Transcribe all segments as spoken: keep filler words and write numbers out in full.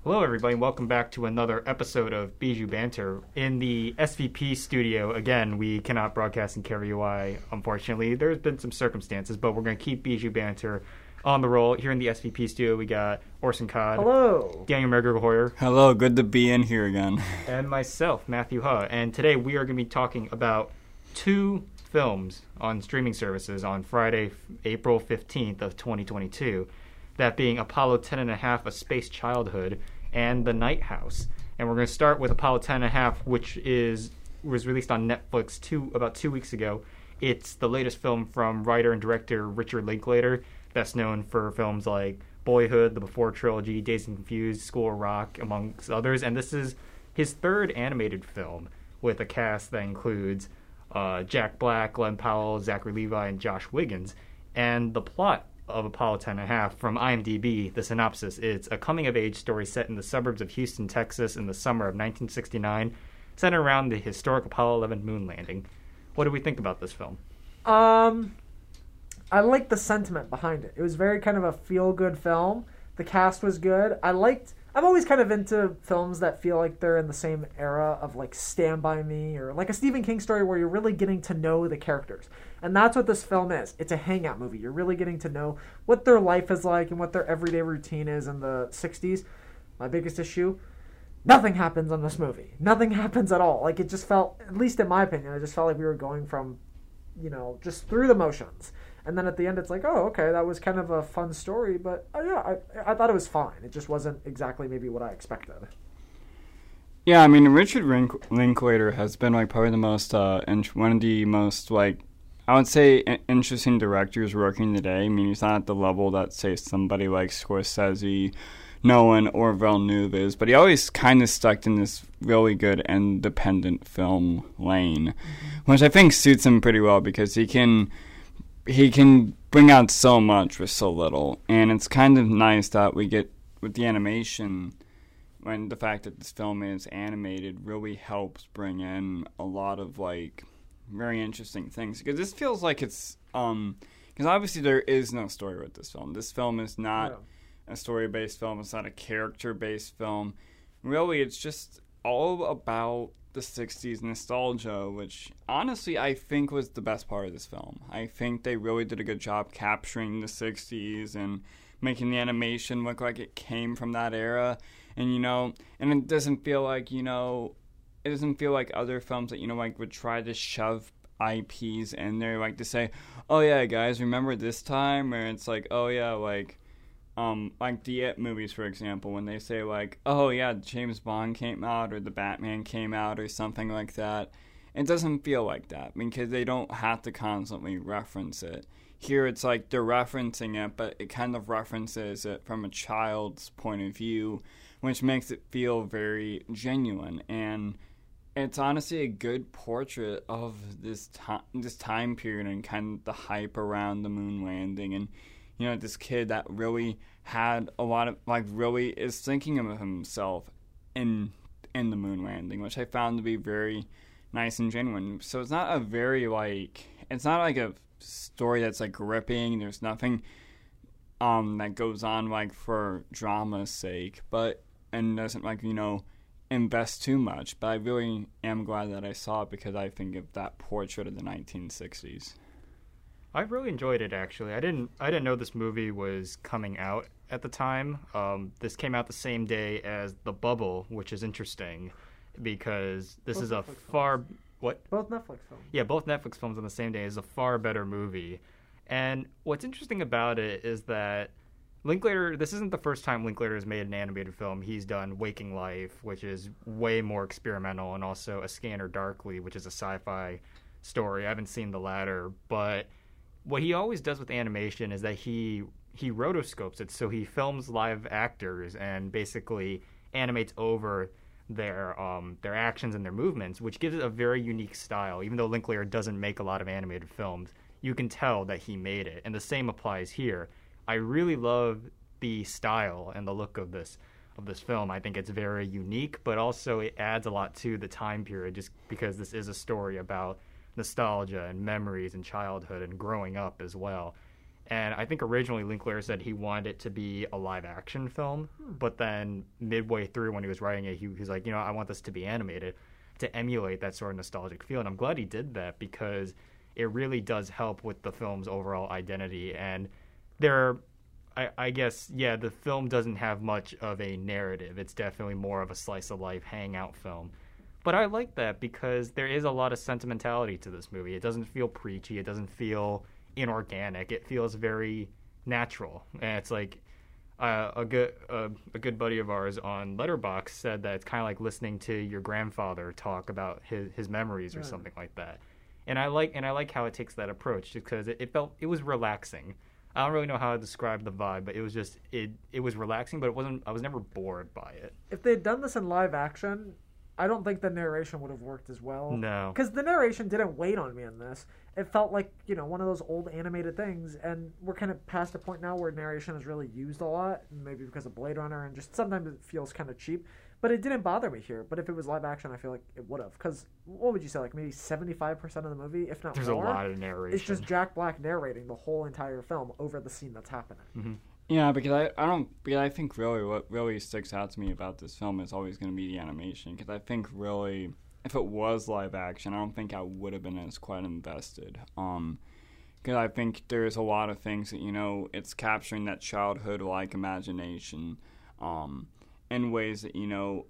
Hello, everybody, and welcome back to another episode of Bijou Banter. In the S V P studio, again, we cannot broadcast in K R U I, unfortunately. There's been some circumstances, but we're going to keep Bijou Banter on the roll. Here in the S V P studio, we got Orson Codd. Hello. Daniel Merger-Hoyer. Hello, good to be in here again. And myself, Matthew Huh. And today we are going to be talking about two films on streaming services on Friday, April fifteenth of twenty twenty-two. That being Apollo ten and a half, A Space Childhood, and The Night House. And we're going to start with Apollo ten and a half, which is was released on Netflix two about two weeks ago. It's the latest film from writer and director Richard Linklater, best known for films like Boyhood, the Before Trilogy, Dazed and Confused, School of Rock, amongst others. And this is his third animated film with a cast that includes uh, Jack Black, Glenn Powell, Zachary Levi, and Josh Wiggins. And the plot of Apollo ten and a half from IMDb, the synopsis, it's a coming-of-age story set in the suburbs of Houston, Texas in the summer of nineteen sixty-nine, centered around the historic Apollo eleven moon landing. What do we think about this film? Um, I like the sentiment behind it. It was very kind of a feel-good film. The cast was good. I liked... I'm always kind of into films that feel like they're in the same era of like Stand By Me or like a Stephen King story where you're really getting to know the characters. And that's what this film is. It's a hangout movie. You're really getting to know what their life is like and what their everyday routine is in the sixties. My biggest issue, nothing happens in this movie. Nothing happens at all. Like it just felt, at least in my opinion, it just felt like we were going from, you know, just through the motions. And then at the end, it's like, oh, okay, that was kind of a fun story, but uh, yeah, I, I thought it was fine. It just wasn't exactly maybe what I expected. Yeah, I mean, Richard Link- Linklater has been like probably the most, uh, int- one of the most like, I would say, in- interesting directors working today. I mean, he's not at the level that, say, somebody like Scorsese, Nolan, or Villeneuve is, but he always kind of stuck in this really good independent film lane, mm-hmm. which I think suits him pretty well because he can... he can bring out so much with so little, and it's kind of nice that we get with the animation, when the fact that this film is animated really helps bring in a lot of like very interesting things, because this feels like it's um because obviously there is no story with this film. This film is not yeah. a story-based film. It's not a character-based film. Really, it's just all about the sixties nostalgia, which honestly I think was the best part of this film. I think they really did a good job capturing the sixties and making the animation look like it came from that era. And, you know, and it doesn't feel like, you know, it doesn't feel like other films that, you know, like would try to shove I Ps in there, like to say, oh yeah, guys, remember this time? Or it's like, oh yeah, like, Um, like the It movies, for example, when they say like, oh yeah, James Bond came out or the Batman came out or something like that. It doesn't feel like that because they don't have to constantly reference it. Here it's like they're referencing it, but it kind of references it from a child's point of view, which makes it feel very genuine. And it's honestly a good portrait of this, to- this time period and kind of the hype around the moon landing. And you know, this kid that really had a lot of, like, really is thinking of himself in in the moon landing, which I found to be very nice and genuine. So it's not a very, like, it's not like a story that's, like, gripping. There's nothing um that goes on, like, for drama's sake, but, and doesn't, like, you know, invest too much. But I really am glad that I saw it because I think of that portrait of the nineteen sixties. I really enjoyed it, actually. I didn't I didn't know this movie was coming out at the time. Um, this came out the same day as The Bubble, which is interesting because this both is a Netflix far... films. What? Both Netflix films. Yeah, both Netflix films on the same day is a far better movie. And what's interesting about it is that Linklater, this isn't the first time Linklater has made an animated film. He's done Waking Life, which is way more experimental, and also A Scanner Darkly, which is a sci-fi story. I haven't seen the latter, but what he always does with animation is that he he rotoscopes it, so he films live actors and basically animates over their um their actions and their movements, which gives it a very unique style. Even though Linklater doesn't make a lot of animated films, you can tell that he made it, and the same applies here. I really love the style and the look of this of this film. I think it's very unique, but also it adds a lot to the time period, just because this is a story about nostalgia and memories and childhood and growing up as well. And I think originally Linklater said he wanted it to be a live action film, Hmm. but then midway through when he was writing it, he, he was like, you know, I want this to be animated to emulate that sort of nostalgic feel. And I'm glad he did that because it really does help with the film's overall identity. And there are, I, I guess, yeah, the film doesn't have much of a narrative. It's definitely more of a slice of life hangout film. But I like that because there is a lot of sentimentality to this movie. It doesn't feel preachy. It doesn't feel inorganic. It feels very natural. And it's like uh, a good uh, a good buddy of ours on Letterboxd said that it's kind of like listening to your grandfather talk about his, his memories or Yeah. something like that. And I like and I like how it takes that approach because it, it felt it was relaxing. I don't really know how to describe the vibe, but it was just it it was relaxing, but it wasn't. I was never bored by it. If they'd done this in live action, I don't think the narration would have worked as well. No. Because the narration didn't wait on me in this. It felt like, you know, one of those old animated things, and we're kind of past a point now where narration is really used a lot, maybe because of Blade Runner, and just sometimes it feels kind of cheap. But it didn't bother me here. But if it was live action, I feel like it would have. Because what would you say, like maybe seventy-five percent of the movie, if not There's more? a lot of narration. It's just Jack Black narrating the whole entire film over the scene that's happening. Mm-hmm. Yeah, because I, I don't because I think really what really sticks out to me about this film is always going to be the animation. Because I think really, if it was live action, I don't think I would have been as quite invested. Um, because I think there's a lot of things that, you know, it's capturing that childhood-like imagination, um, in ways that, you know,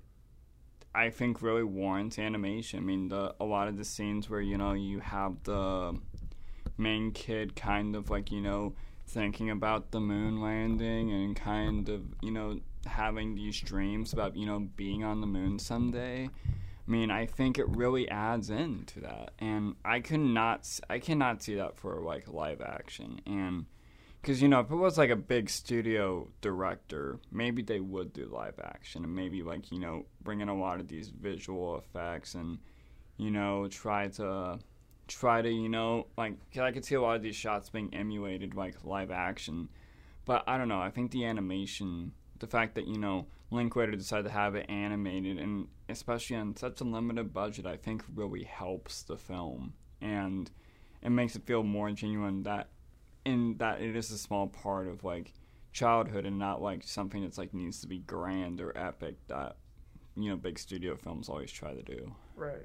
I think really warrants animation. I mean, the a lot of the scenes where, you know, you have the main kid kind of like, you know, thinking about the moon landing and kind of, you know, having these dreams about, you know, being on the moon someday. I mean, I think it really adds into that, and I could not, I cannot see that for like live action, and because, you know, if it was like a big studio director, maybe they would do live action and maybe like, you know, bring in a lot of these visual effects and, you know, try to. Try to, you know, like, 'cause I could see a lot of these shots being emulated like live action, but I don't know. I think the animation, the fact that, you know, Linklater decided to have it animated, and especially on such a limited budget, I think really helps the film, and it makes it feel more genuine that in that it is a small part of like childhood and not like something that's like needs to be grand or epic that, you know, big studio films always try to do. Right.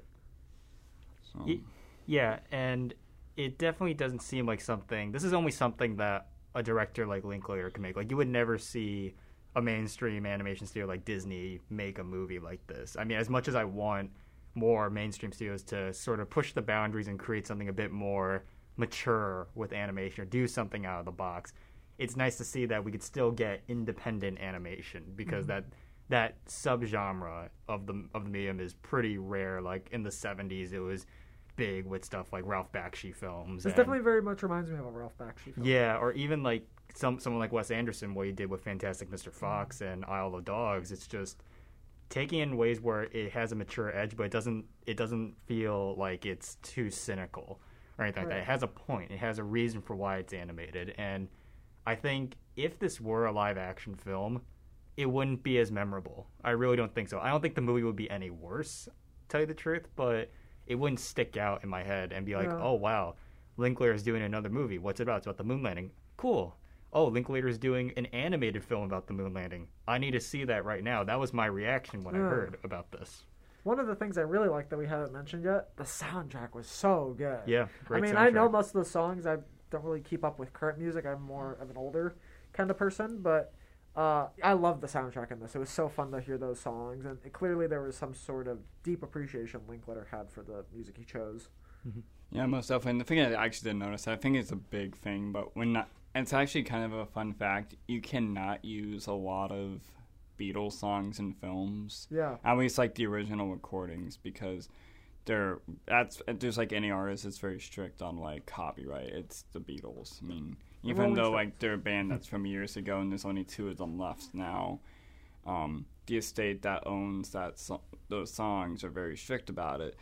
So. Ye- Yeah, and it definitely doesn't seem like something. This is only something that a director like Linklater can make. Like, you would never see a mainstream animation studio like Disney make a movie like this. I mean, as much as I want more mainstream studios to sort of push the boundaries and create something a bit more mature with animation or do something out of the box, it's nice to see that we could still get independent animation because mm-hmm. that that subgenre of the of the medium is pretty rare. Like in the seventies, it was big with stuff like Ralph Bakshi films. This and, definitely very much reminds me of a Ralph Bakshi film. Yeah, or even like some someone like Wes Anderson, what he did with Fantastic Mister Fox and Isle of Dogs. It's just taking in ways where it has a mature edge, but it doesn't it doesn't feel like it's too cynical or anything like Right. that. It has a point. It has a reason for why it's animated. And I think if this were a live action film, it wouldn't be as memorable. I really don't think so. I don't think the movie would be any worse, to tell you the truth, but it wouldn't stick out in my head and be like, Yeah. oh, wow, Linklater is doing another movie. What's it about? It's about the moon landing. Cool. Oh, Linklater is doing an animated film about the moon landing. I need to see that right now. That was my reaction when I Yeah. heard about this. One of the things I really like that we haven't mentioned yet, the soundtrack was so good. Yeah, great I mean, I know soundtrack. most of the songs. I don't really keep up with current music. I'm more of an older kind of person, but uh, I love the soundtrack in this. It was so fun to hear those songs, and it, clearly there was some sort of deep appreciation Linklater had for the music he chose. Yeah, most definitely. And the thing I actually didn't notice, I think it's a big thing, but when not, it's actually kind of a fun fact. You cannot use a lot of Beatles songs in films. Yeah. At least like the original recordings, because they're that's just like any artist, it's very strict on like copyright. It's the Beatles. I mean, even Rolling though Stones. like they're a band that's from years ago and there's only two of them left now, um, the estate that owns that so- those songs are very strict about it.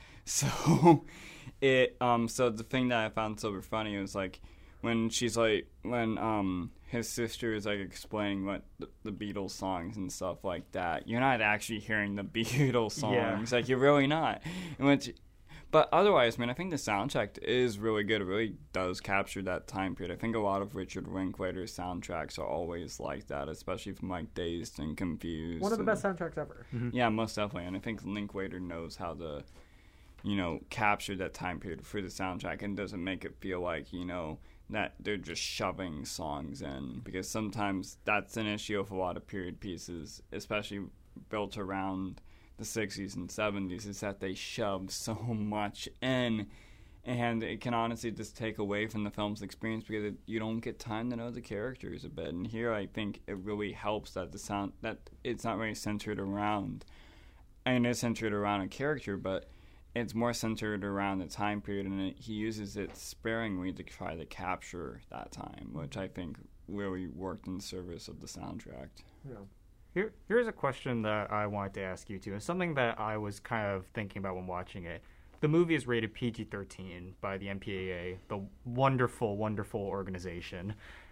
So it um so the thing that I found super funny was like when she's like when um his sister is like explaining what the, the Beatles songs and stuff like that, you're not actually hearing the Beatles songs. Yeah. Like you're really not. And which, but otherwise, man, I think the soundtrack is really good. It really does capture that time period. I think a lot of Richard Linklater's soundtracks are always like that, especially from like Dazed and Confused. One of the and, best soundtracks ever. Mm-hmm. Yeah, most definitely. And I think Linklater knows how to, you know, capture that time period for the soundtrack and doesn't make it feel like, you know, that they're just shoving songs in. Because sometimes that's an issue of a lot of period pieces, especially built around the sixties and seventies, is that they shove so much in. And it can honestly just take away from the film's experience because it, you don't get time to know the characters a bit. And here I think it really helps that the sound, that it's not really centered around, and it's centered around a character, but it's more centered around the time period, and it, he uses it sparingly to try to capture that time, which I think really worked in service of the soundtrack. Yeah. Here, here's a question that I wanted to ask you too. It's something that I was kind of thinking about when watching it. The movie is rated P G thirteen by the M P A A, the wonderful, wonderful organization.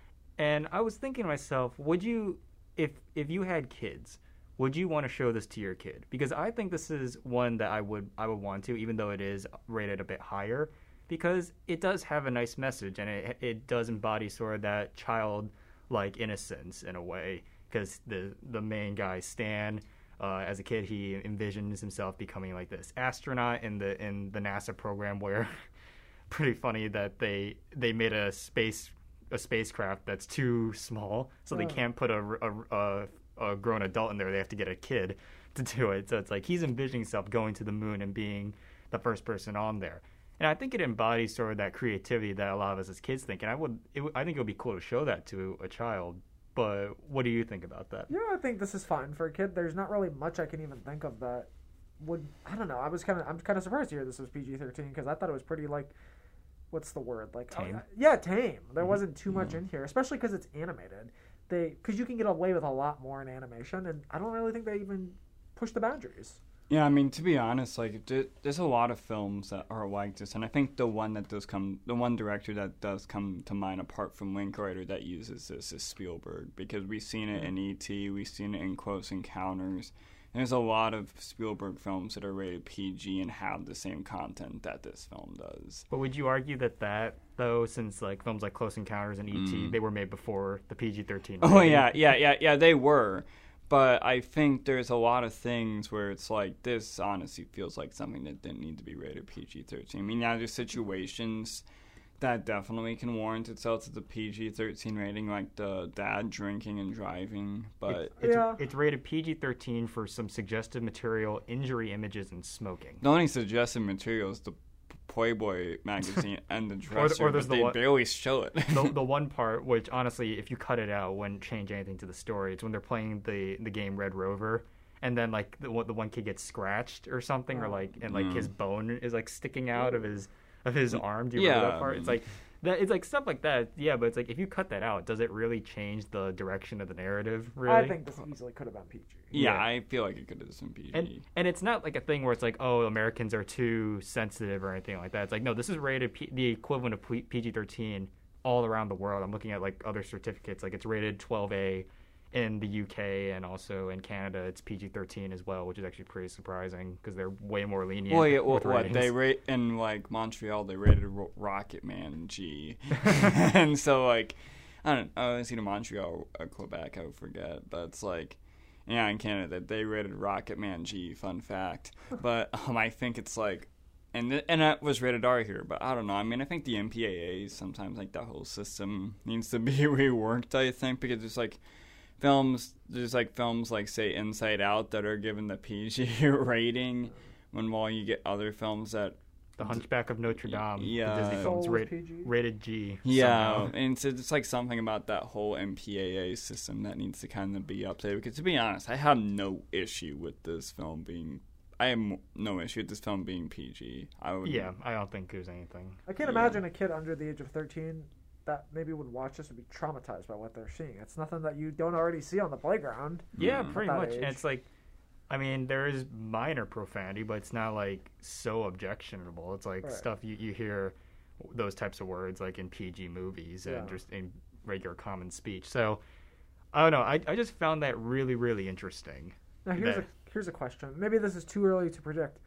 And I was thinking to myself, would you, if if you had kids, would you want to show this to your kid? Because I think this is one that I would I would want to, even though it is rated a bit higher, because it does have a nice message and it it does embody sort of that childlike innocence in a way. Because the the main guy Stan, uh, as a kid, he envisions himself becoming like this astronaut in the in the NASA program. Where pretty funny that they they made a space a spacecraft that's too small, so they Oh. can't put a, a, a, a grown adult in there. They have to get a kid to do it. So it's like he's envisioning himself going to the moon and being the first person on there. And I think it embodies sort of that creativity that a lot of us as kids think. And I would, it, I think it would be cool to show that to a child. But what do you think about that? Yeah, I think this is fine for a kid. There's not really much I can even think of that would. I don't know. I was kind of. I'm kind of surprised to hear this was P G thirteen because I thought it was pretty like. What's the word? Like Tame. uh, yeah, tame. There Mhm. wasn't too much in here, especially because it's animated. They because you can get away with a lot more in animation, and I don't really think they even push the boundaries. Yeah, I mean, to be honest, like, th- there's a lot of films that are like this, and I think the one that does come, the one director that does come to mind apart from Linklater that uses this is Spielberg, because we've seen it in E T, we've seen it in Close Encounters, and there's a lot of Spielberg films that are rated P G and have the same content that this film does. But would you argue that that, though, since like films like Close Encounters and E T, Mm. they were made before the P G thirteen? Oh, rating? yeah, yeah, yeah, yeah, they were. But I think there's a lot of things where it's like, this honestly feels like something that didn't need to be rated P G thirteen. I mean, yeah, there's situations that definitely can warrant itself to the P G thirteen rating, like the dad drinking and driving. But It's, it's, Yeah. it's rated P G thirteen for some suggestive material, injury images, and smoking. the only suggested material is the Playboy magazine and the dresser, or there's but the they one- barely show it. the, the one part, which honestly, if you cut it out, wouldn't change anything to the story. It's when they're playing the, the game Red Rover, and then like the one- the one kid gets scratched or something, or like and like Mm. his bone is like sticking out of his of his arm. Do you remember Yeah. that part? It's like that. It's like stuff like that. Yeah, but it's like if you cut that out, does it really change the direction of the narrative? Really? I think this easily could have been P G. yeah, Yeah. I feel like it could have been P G. And and it's not like a thing where it's like, oh, Americans are too sensitive or anything like that. It's like, no, this is rated P- the equivalent of P G thirteen all around the world. I'm looking at like other certificates. Like it's rated twelve A in the U K and also in Canada. It's P G thirteen as well, which is actually pretty surprising because they're way more lenient. Well, yeah, with what, what ratings. they rate in like Montreal, they rated Ro- Rocket Man G, and so like I don't, I was either Montreal or Quebec, I would forget, but it's like yeah, in Canada they rated Rocket Man G. Fun fact, but um, I think it's like. And th- and that was rated R here, but I don't know. I mean, I think the M P A A sometimes like that whole system needs to be reworked. I think because it's like. Films, there's like films like say Inside Out that are given the P G rating, when while you get other films that The Hunchback of Notre Dame, Yeah. the Disney films, Soul was rate, P G. rated G. yeah, somehow. and so it's like something about that whole M P A A system that needs to kind of be updated. Because to be honest, I have no issue with this film being, I have no issue with this film being P G. I would, Yeah, I don't think there's anything. I can't Yeah. imagine a kid under the age of thirteen that maybe would watch this would be traumatized by what they're seeing. It's nothing that you don't already see on the playground. Yeah, Mm. pretty At that much. And age. it's like, I mean, there is minor profanity, but it's not like so objectionable. It's like Right. stuff you, you hear those types of words like in P G movies and Yeah. just in regular common speech. So I don't know. I I just found that really really interesting. Now here's That- a here's a question. Maybe this is too early to predict.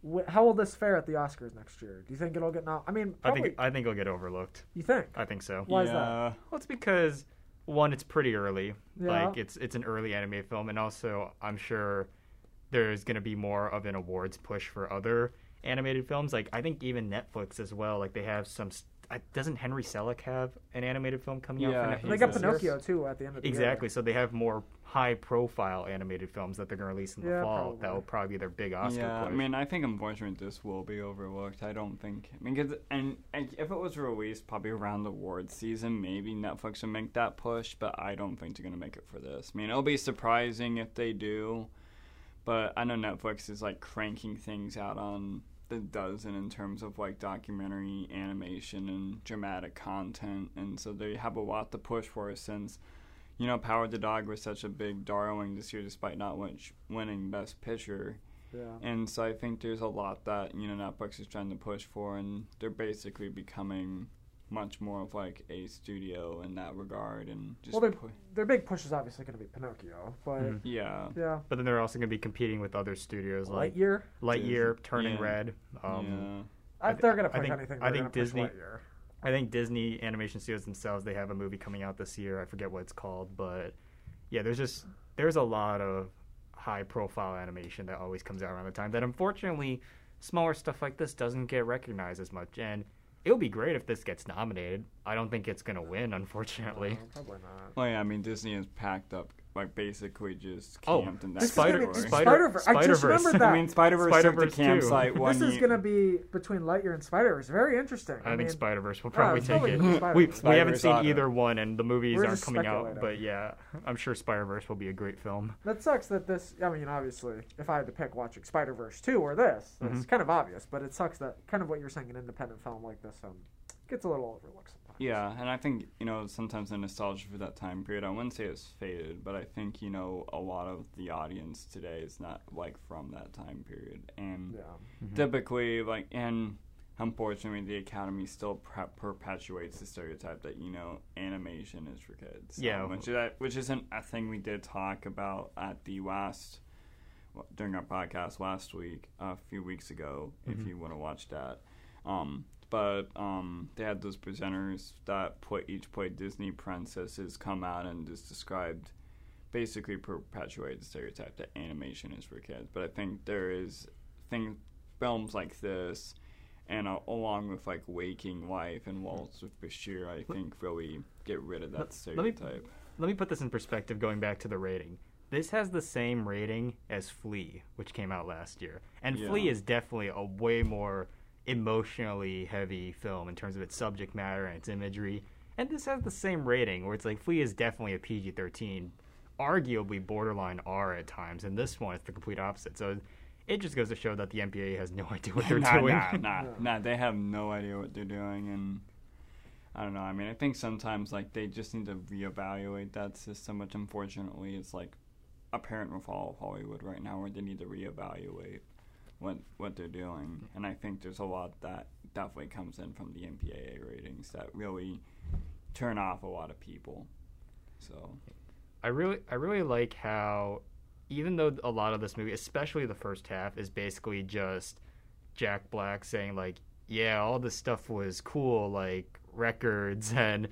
wh- how will this fare at the Oscars next year? Do you think it'll get no? I mean, I probably, think I think it'll get overlooked. you think? I think so. Why is that? yeah. Well, it's because one, it's pretty early. Yeah. Like it's it's an early animated film, and also I'm sure there's going to be more of an awards push for other animated films. Like I think even Netflix as well. Like they have some. Uh, doesn't Henry Selick have an animated film coming Yeah, out for he Netflix? They got this Pinocchio year? too at the end of the Exactly. year. So they have more high-profile animated films that they're going to release in the Yeah, fall. probably. That will probably be their big Oscar Yeah, push. I mean, I think unfortunately this will be overlooked. I don't think. I mean, 'cause, and, and if it was released probably around the awards season, maybe Netflix would make that push. But I don't think they're gonna make it for this. I mean, it'll be surprising if they do. But I know Netflix is like cranking things out on the dozen in terms of like documentary, animation, and dramatic content, and so they have a lot to push for since. You know, Power the Dog was such a big darling this year, despite not win- winning Best Picture. Yeah. And so I think there's a lot that, you know, Netflix is trying to push for, and they're basically becoming much more of like a studio in that regard. And just Well, their pu- their big push is obviously going to be Pinocchio, but Mhm. yeah. yeah, But then they're also going to be competing with other studios like Lightyear. Lightyear, Turning Yeah. Red. Um, yeah. I, th- they're going to I push think- anything. I They're think gonna push Disney- Lightyear. I think Disney Animation Studios themselves, they have a movie coming out this year. I forget what it's called, but yeah, there's just there's a lot of high profile animation that always comes out around the time that unfortunately smaller stuff like this doesn't get recognized as much. And it would be great if this gets nominated. I don't think it's going to win, unfortunately. No, probably not. Well, yeah, I mean, Disney is packed up, like, basically just Oh, camped in that This is Spider- gonna be, category. Spider- Spider-Verse. I just Spider-Verse. remembered that. I mean, Spider-Verse took Spider-Verse the campsite too. one this is year- going to be between Lightyear and Spider-Verse. Very interesting. I, I, think mean, Spider Verse will yeah, probably it's take probably it. gonna be We, Spider-Verse. we haven't Spider-Verse seen auto. either one, and the movies We're aren't just coming out. speculating. But yeah, I'm sure Spider Verse will be a great film. That sucks that this. I mean, obviously, if I had to pick watching Spider Verse two or this, it's Mhm. kind of obvious. But it sucks that kind of what you're saying, an independent film like this um, gets a little overlooked sometimes. Yeah, and I think, you know, sometimes the nostalgia for that time period, I wouldn't say it's faded, but I think, you know, a lot of the audience today is not, like, from that time period. And Yeah. Mm-hmm. typically, like, and unfortunately, the Academy still per- perpetuates the stereotype that, you know, animation is for kids. Yeah. Um, which, is, which isn't a thing we did talk about at the last, well, during our podcast last week, a few weeks ago, if Mhm. you want to watch that. Um, but um, they had those presenters that put each played Disney princesses come out and just described, basically perpetuate the stereotype that animation is for kids. But I think there is thing films like this, and uh, along with like Waking Life and Waltz with Bashir, I think really get rid of that Let- let me- stereotype. Let me put this in perspective going back to the rating. This has the same rating as Flea, which came out last year. And Yeah. Flea is definitely a way more emotionally heavy film in terms of its subject matter and its imagery. And this has the same rating, where it's like Flea is definitely a P G thirteen, arguably borderline R at times, and this one is the complete opposite. So it just goes to show that the M P A has no idea what they're nah, doing. Nah, nah, Yeah. nah, they have no idea what they're doing, and I don't know. I mean, I think sometimes like they just need to reevaluate that system, which unfortunately is like apparent with all of Hollywood right now, where they need to reevaluate what what they're doing. And I think there's a lot that definitely comes in from the M P A A ratings that really turn off a lot of people. So I really, I really like how, even though a lot of this movie, especially the first half, is basically just Jack Black saying like, "Yeah, all this stuff was cool, like records and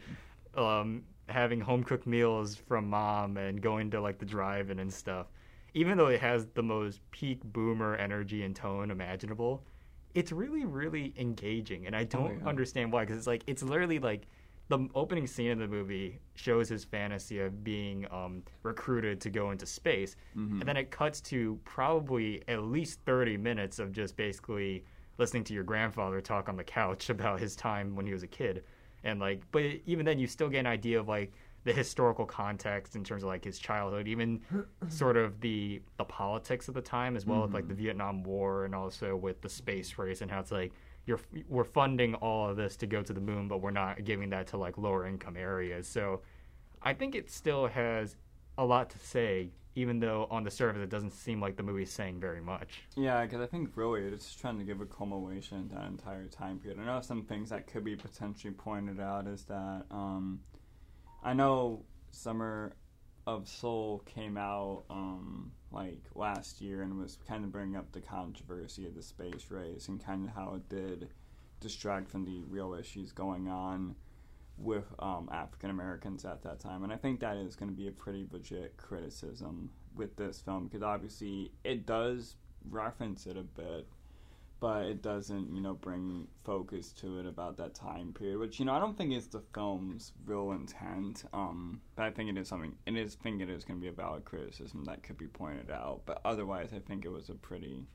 um, having home cooked meals from mom and going to like the drive-in and stuff." Even though it has the most peak boomer energy and tone imaginable, it's really, really engaging, and I don't yeah. understand why. Because it's like it's literally like the opening scene of the movie shows his fantasy of being um, recruited to go into space, Mhm. and then it cuts to probably at least thirty minutes of just basically listening to your grandfather talk on the couch about his time when he was a kid, and like, but even then, you still get an idea of like the historical context in terms of like his childhood, even sort of the the politics of the time as well, with like the Vietnam War and also with the space race and how it's like you're we're funding all of this to go to the moon, but we're not giving that to like lower income areas. So I think it still has a lot to say, even though on the surface it doesn't seem like the movie's saying very much. yeah, because I think really it's just trying to give a culmination to that entire time period. I know some things that could be potentially pointed out is that um, I know Summer of Soul came out um, like last year and was kind of bringing up the controversy of the space race and kind of how it did distract from the real issues going on with um, African Americans at that time. And I think that is going to be a pretty legit criticism with this film, because obviously it does reference it a bit, but it doesn't, you know, bring focus to it about that time period, which, you know, I don't think is the film's real intent. Um, but I think it is something, it is, think it is going to be a valid criticism that could be pointed out. But otherwise, I think it was a pretty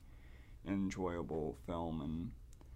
enjoyable film, and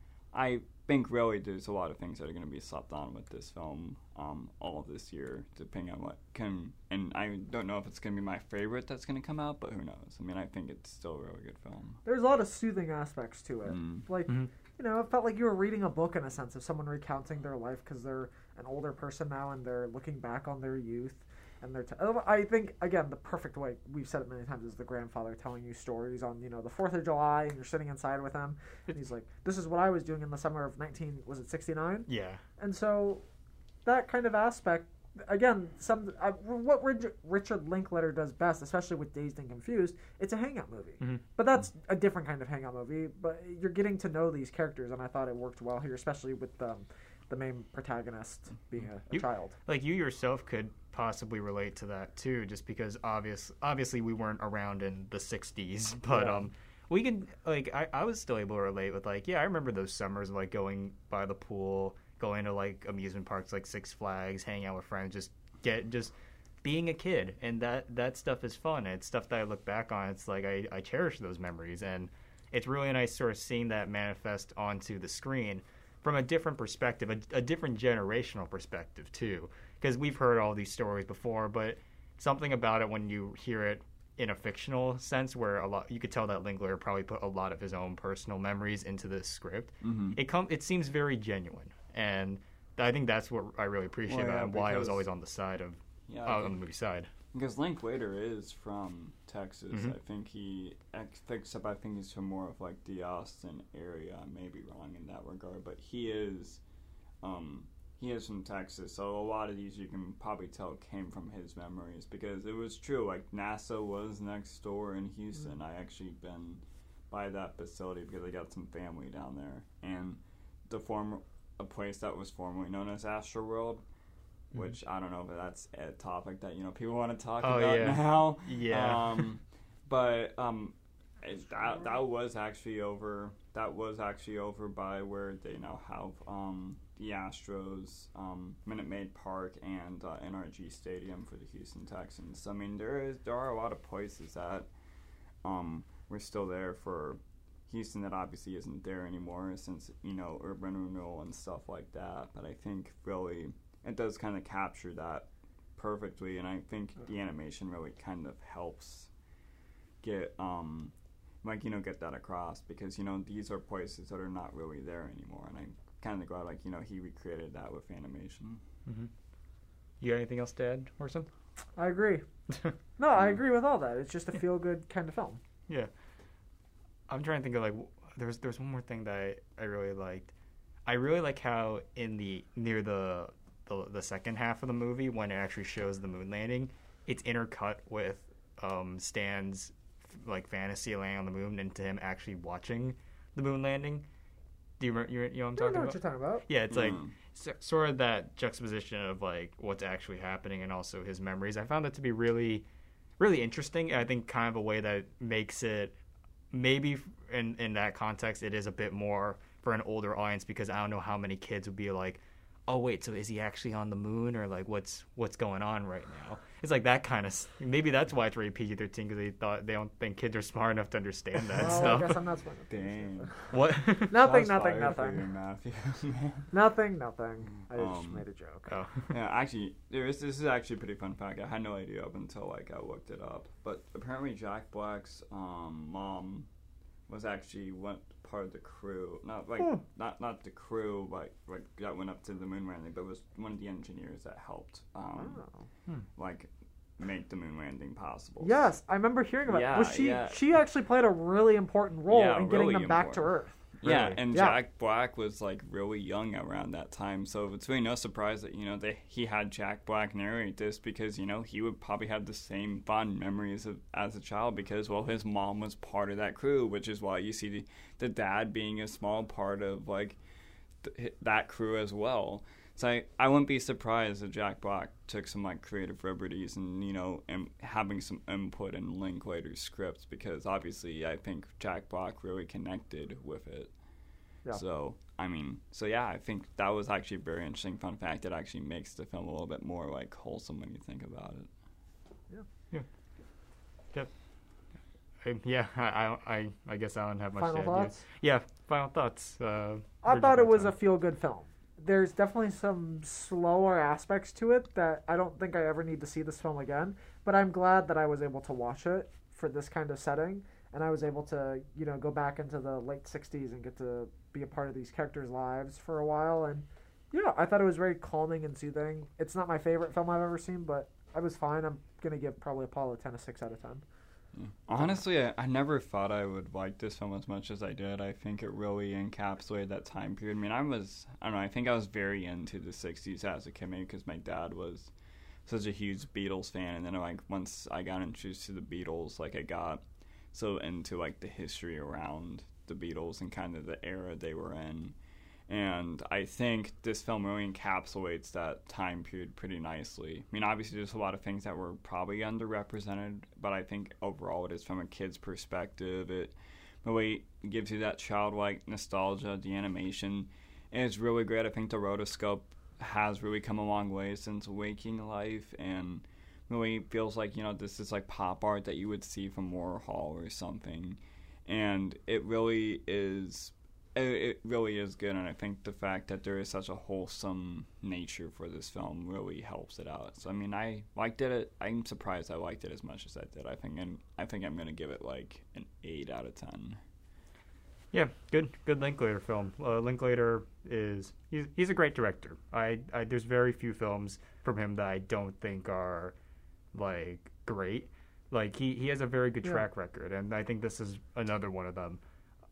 I think really there's a lot of things that are going to be slept on with this film um, all this year, depending on what can. And I don't know if it's going to be my favorite that's going to come out, but who knows? I mean, I think it's still a really good film. There's a lot of soothing aspects to it. Mm. Like, Mhm. you know, it felt like you were reading a book in a sense of someone recounting their life because they're an older person now and they're looking back on their youth. And they're t- I think, again, the perfect way, we've said it many times, is the grandfather telling you stories on, you know, the fourth of July, and you're sitting inside with him, and he's like, this is what I was doing in the summer of nineteen, was it sixty-nine? Yeah. And so that kind of aspect, again, some uh, what Rich- Richard Linklater does best, especially with Dazed and Confused, it's a hangout movie. Mm-hmm. But that's a different kind of hangout movie, but you're getting to know these characters, and I thought it worked well here, especially with um, the main protagonist being a, a You- child. Like, you yourself could possibly relate to that too, just because obvious obviously we weren't around in the sixties, but Yeah. um we can, like, I, I was still able to relate with, like, yeah, I remember those summers, like, going by the pool, going to, like, amusement parks like Six Flags, hanging out with friends, just get just being a kid. And that that stuff is fun. It's stuff that I look back on. It's like I, I cherish those memories, and it's really nice sort of seeing that manifest onto the screen from a different perspective, a, a different generational perspective too, because we've heard all these stories before, but something about it when you hear it in a fictional sense, where a lot, you could tell that Linklater probably put a lot of his own personal memories into this script. Mm-hmm. It come it seems very genuine, and I think that's what I really appreciate Well, about yeah, it, and why I was because- always on the side of Yeah, uh, I on the think- movie side. Because Linklater is from Texas. Mhm. I think he, except I think he's from more of like the Austin area. I may be wrong in that regard, but he is, um, he is from Texas. So a lot of these you can probably tell came from his memories, because it was true. Like NASA was next door in Houston. I actually been by that facility because I got some family down there, and the former a place that was formerly known as Astroworld. Which I don't know if that's a topic that, you know, people want to talk Oh, about yeah. now. Yeah. Um, but um, it, that that was actually over. That was actually over by where they now have um, the Astros, um, Minute Maid Park, and uh, N R G Stadium for the Houston Texans. So, I mean, there is there are a lot of places that um, were still there for Houston that obviously isn't there anymore since, you know, urban renewal and stuff like that. But I think really it does kind of capture that perfectly, and I think the animation really kind of helps get, um, like, you know, get that across, because, you know, these are places that are not really there anymore, and I'm kind of glad, like, you know, he recreated that with animation. Mm-hmm. You got anything else to add, Orson? I agree. No, I agree with all that. It's just a feel-good kind of film. Yeah. I'm trying to think of, like, w- there's there's one more thing that I, I really liked. I really like how in the near the, the the second half of the movie, when it actually shows the moon landing, it's intercut with um, Stan's like fantasy landing on the moon into him actually watching the moon landing. Do you remember, you, you know what I'm I talking know about? what you're talking about. Yeah, it's like Mm. so, sort of that juxtaposition of like what's actually happening and also his memories. I found that to be really, really interesting. I think kind of a way that makes it maybe in in that context it is a bit more for an older audience, because I don't know how many kids would be like, oh wait, so is he actually on the moon, or like what's what's going on right now? It's like that kind of maybe that's why it's rated P G thirteen, because they thought they don't think kids are smart enough to understand that Well, stuff. I guess I'm not smart enough to Dang. understand What? that. Nothing, Shots nothing, fired for nothing. you, Matthew. Man. Nothing, nothing. I just Um, made a joke. Oh. Yeah, actually, there is, this is actually a pretty fun fact. I had no idea up until like I looked it up. But apparently, Jack Black's um, mom was actually one part of the crew. Not like Hmm. not not the crew, like like that went up to the moon landing, but was one of the engineers that helped um, Oh. like make the moon landing possible. Yes, I remember hearing about Yeah, it. Was she yeah. she actually played a really important role Yeah, in getting really them back to important. Earth. Yeah, really. and Yeah. Jack Black was like really young around that time, so it's really no surprise that you know they he had Jack Black narrate this because you know he would probably have the same fond memories of, as a child because well his mom was part of that crew, which is why you see the, the dad being a small part of like th- that crew as well. So I, I wouldn't be surprised if Jack Black took some like creative liberties and you know and having some input in Linklater's scripts because obviously I think Jack Black really connected with it. Yeah. So I mean, so yeah, I think that was actually a very interesting fun fact. It actually makes the film a little bit more like wholesome when you think about it. Yeah. Yep. I, yeah, I, I I guess I don't have much Final to add. thoughts? Yeah, final thoughts. Uh, I Bridge thought of it was a Time. feel-good film. There's definitely some slower aspects to it that I don't think I ever need to see this film again. But I'm glad that I was able to watch it for this kind of setting, and I was able to, you know, go back into the late sixties and get to be a part of these characters' lives for a while. And yeah, I thought it was very calming and soothing. It's not my favorite film I've ever seen, but I was fine. I'm gonna give probably Apollo ten a six out of ten. Yeah. Honestly, I, I never thought I would like this film as much as I did. I think it really encapsulated that time period. I mean, I was, I don't know, I think I was very into the sixties as a kid, maybe because my dad was such a huge Beatles fan. And then, like, once I got introduced to the Beatles, like, I got so into, like, the history around the Beatles and kind of the era they were in. And I think this film really encapsulates that time period pretty nicely. I mean, obviously, there's a lot of things that were probably underrepresented, but I think overall it is from a kid's perspective. It really gives you that childlike nostalgia. The animation is really great. I think the rotoscope has really come a long way since Waking Life and really feels like, you know, this is like pop art that you would see from Warhol or something. And it really is... It really is good, and I think the fact that there is such a wholesome nature for this film really helps it out. So, I mean, I liked it. I'm surprised I liked it as much as I did. I think, and I think I'm going to give it like an eight out of ten. Yeah, good, good Linklater film. Uh, Linklater is he's he's a great director. I, I there's very few films from him that I don't think are like great. Like he, he has a very good Yeah. track record, and I think this is another one of them.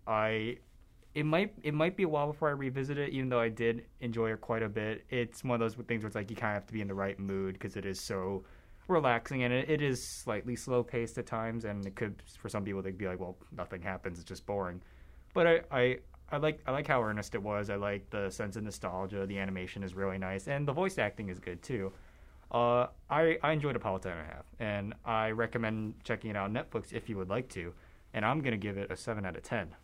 I it might it might be a while before I revisit it, even though I did enjoy it quite a bit. It's one of those things where it's like you kind of have to be in the right mood because it is so relaxing, and it, it is slightly slow paced at times, and it could for some people they'd be like, well, nothing happens, it's just boring. But I, I, I like I like how earnest it was. I like the sense of nostalgia. The animation is really nice, and the voice acting is good too. Uh, I I enjoyed Apollo ten and a half, and I recommend checking it out on Netflix if you would like to. And I'm gonna give it a seven out of ten.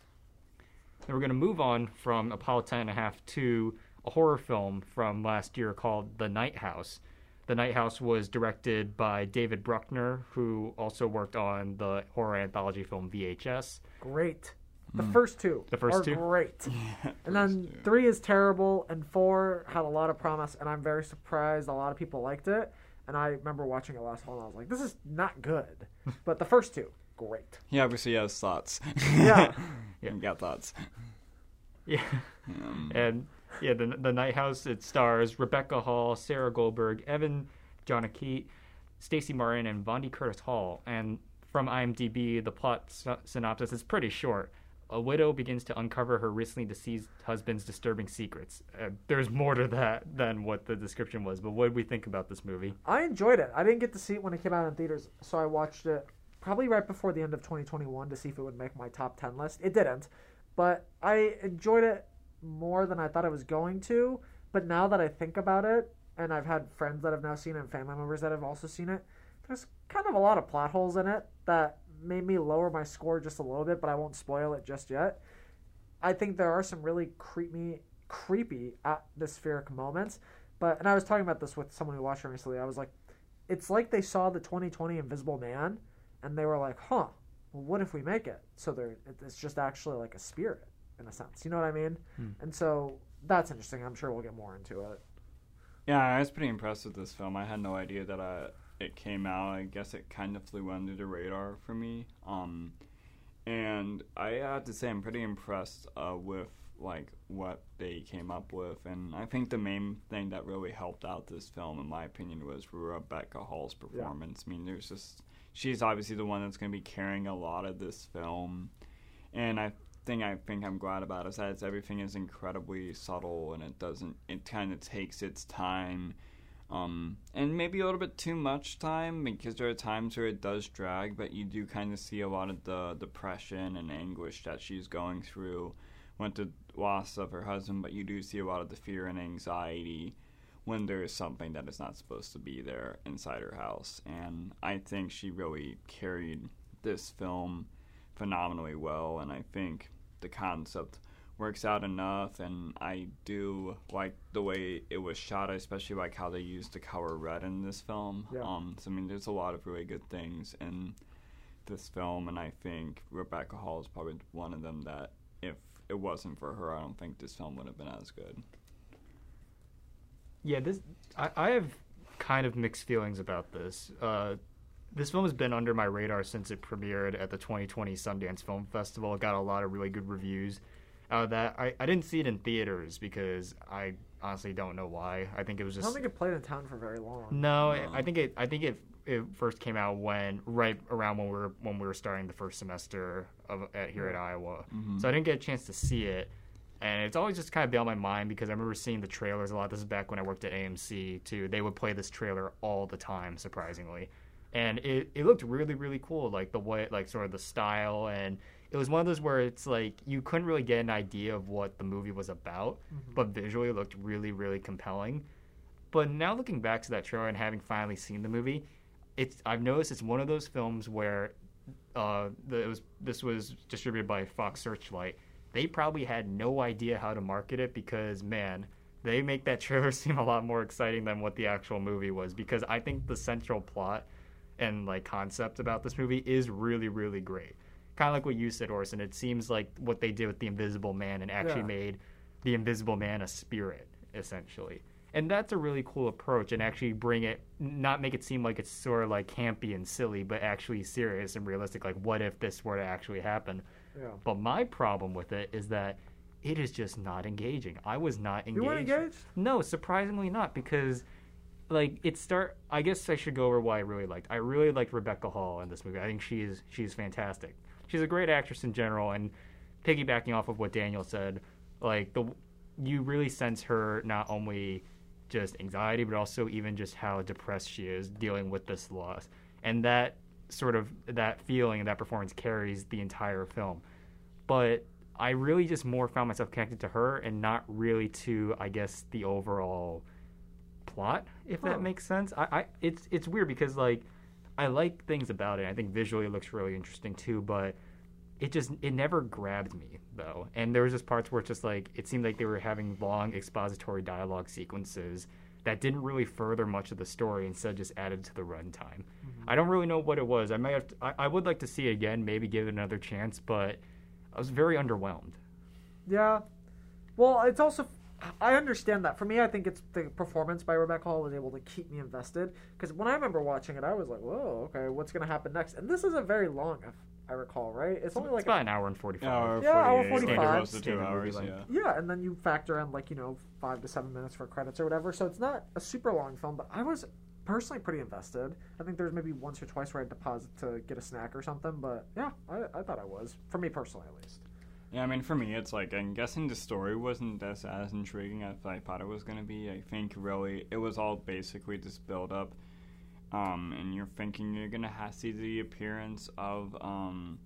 Then we're gonna move on from Apollo ten and a half to a horror film from last year called The Night House. The Night House was directed by David Bruckner, who also worked on the horror anthology film V H S. Great. The first two The first are two? great. Yeah, And then three is terrible, and four had a lot of promise, and I'm very surprised a lot of people liked it. And I remember watching it last fall, and I was like, this is not good. But the first two, great. He obviously has thoughts. Yeah. Yeah. You got thoughts. Yeah. Um, And yeah, the the Night House, it stars Rebecca Hall, Sarah Goldberg, Evan Jonikeet, Stacey Martin, and Vondi Curtis Hall. And from IMDb, the plot sy- synopsis is pretty short. A widow begins to uncover her recently deceased husband's disturbing secrets. Uh, there's more to that than what the description was, but what did we think about this movie? I enjoyed it. I didn't get to see it when it came out in theaters, so I watched it probably right before the end of twenty twenty-one to see if it would make my top ten list. It didn't, but I enjoyed it more than I thought it was going to. But now that I think about it, and I've had friends that have now seen it and family members that have also seen it, there's kind of a lot of plot holes in it that made me lower my score just a little bit, but I won't spoil it just yet. I think there are some really creepy, creepy atmospheric moments, but, and I was talking about this with someone who watched it recently, I was like, it's like they saw the twenty twenty Invisible Man, and they were like, huh, well, what if we make it? So there, it's just actually like a spirit, in a sense. You know what I mean? Hmm. And so that's interesting. I'm sure we'll get more into it. Yeah, I was pretty impressed with this film. I had no idea that I, it came out. I guess it kind of flew under the radar for me. Um, and I have to say I'm pretty impressed uh, with like what they came up with. And I think the main thing that really helped out this film, in my opinion, was Rebecca Hall's performance. I mean, there's just she's obviously the one that's going to be carrying a lot of this film, and I thing I think I'm glad about is that it's, everything is incredibly subtle and it doesn't. It kind of takes its time, um, and maybe a little bit too much time because there are times where it does drag, but you do kind of see a lot of the depression and anguish that she's going through with the loss of her husband. But you do see a lot of the fear and anxiety when there is something that is not supposed to be there inside her house, and I think she really carried this film phenomenally well, and I think the concept works out enough, and I do like the way it was shot. I especially like how they used the color red in this film. Yeah. Um, so I mean, there's a lot of really good things in this film, and I think Rebecca Hall is probably one of them that if it wasn't for her, I don't think this film would have been as good. Yeah, this I, I have kind of mixed feelings about this. Uh, this film has been under my radar since it premiered at the twenty twenty Sundance Film Festival. It got a lot of really good reviews out of that. I, I didn't see it in theaters because I honestly don't know why. I think it was I just don't think it played in town for very long. no. No. I think it. I think it. It first came out when right around when we were when we were starting the first semester of at here at Iowa. Mhm. So I didn't get a chance to see it. And it's always just kind of been on my mind because I remember seeing the trailers a lot. This is back when I worked at A M C, too. They would play this trailer all the time, surprisingly. And it, it looked really, really cool, like the way, like sort of the style. And it was one of those where it's like you couldn't really get an idea of what the movie was about, Mm-hmm. but visually it looked really, really compelling. But now looking back to that trailer and having finally seen the movie, it's I've noticed it's one of those films where uh, the, it was this was distributed by Fox Searchlight. They probably had no idea how to market it because, man, they make that trailer seem a lot more exciting than what the actual movie was, because I think the central plot and like concept about this movie is really, really great. Kind of like what you said, Orson. It seems like what they did with The Invisible Man and actually Yeah. made The Invisible Man a spirit, essentially. And that's a really cool approach, and actually bring it, not make it seem like it's sort of like campy and silly, but actually serious and realistic. Like, what if this were to actually happen? Yeah. But my problem with it is that it is just not engaging. I was not engaged. You weren't engaged? No, surprisingly not, because like it start. I guess I should go over why I really liked. I really liked Rebecca Hall in this movie. I think she's she's fantastic. She's a great actress in general, and piggybacking off of what Daniel said, like the you really sense her not only just anxiety, but also even just how depressed she is dealing with this loss, and that sort of that feeling and that performance carries the entire film. But I really just more found myself connected to her and not really to, I guess, the overall plot, if Huh. that makes sense. I, I it's it's weird because like I like things about it. I think visually it looks really interesting too, but it just it never grabbed me though. And there was just parts where it's just like it seemed like they were having long expository dialogue sequences that didn't really further much of the story, instead just added to the runtime. Mm-hmm. I don't really know what it was. I might have to, I, I would like to see it again, maybe give it another chance, but I was very underwhelmed. Yeah. Well, it's also I understand that. For me, I think it's the performance by Rebecca Hall was able to keep me invested, because when I remember watching it, I was like, "Whoa, okay, what's going to happen next?" And this isn't very long, if I recall, right? It's only like It's about an hour and forty-five. Hour Yeah, hour forty-eight, forty-five. close to two Standard hours, movie yeah. length. yeah, and then you factor in like you know five to seven minutes for credits or whatever. So it's not a super long film, but I was personally pretty invested. I think there's maybe once or twice where I deposit to get a snack or something, but yeah, I, I thought I was, for me personally at least. Yeah, I mean, for me, it's like, I'm guessing the story wasn't as, as intriguing as I thought it was going to be. I think really it was all basically this build-up, um, and you're thinking you're going to have to see the appearance of, um,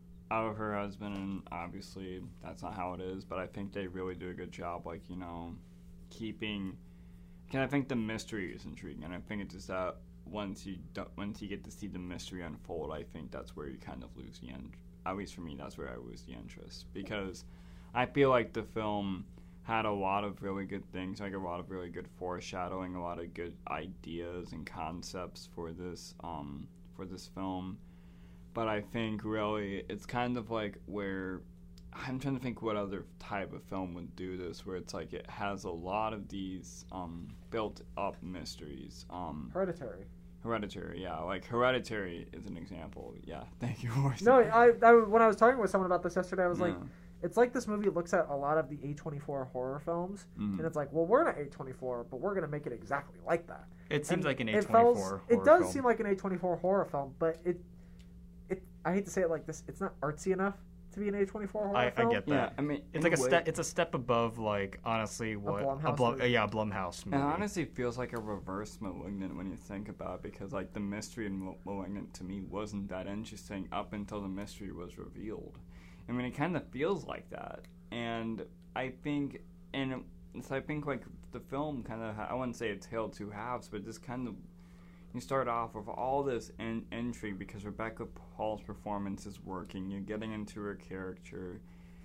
of her husband, and obviously that's not how it is, but I think they really do a good job, like, you know, keeping... Because I think the mystery is intriguing, and I think it's just that once you, do, once you get to see the mystery unfold, I think that's where you kind of lose the end. At least for me, that's where I lose the interest, because I feel like the film had a lot of really good things, like a lot of really good foreshadowing, a lot of good ideas and concepts for this um, for this film. But I think really it's kind of like where I'm trying to think what other type of film would do this, where it's like it has a lot of these um, built-up mysteries. Um, Hereditary. Hereditary, yeah. Like, Hereditary is an example. Yeah, thank you, Orson. No, I, I when I was talking with someone about this yesterday, I was like, Yeah. it's like this movie looks at a lot of the A twenty-four horror films, Mhm. and it's like, well, we're not A twenty-four, but we're going to make it exactly like that. It seems And like an it A twenty-four feels- horror It does film. seem like an A twenty-four horror film, but it, it. I hate to say it like this, it's not artsy enough. to be an A twenty-four horror I, I film. get that. Yeah, I mean, it's in like a a way- step. It's a step above, like honestly, what Blumhouse Blum, movie. yeah, a Blumhouse movie. It honestly feels like a reverse Malignant when you think about it, because like the mystery in Mal- Malignant to me wasn't that interesting up until the mystery was revealed. I mean, it kind of feels like that, and I think, and so I think like the film kind of, I wouldn't say a tale of two halves, but just kind of, you start off with all this in- intrigue because Rebecca Hall's performance is working. You're getting into her character,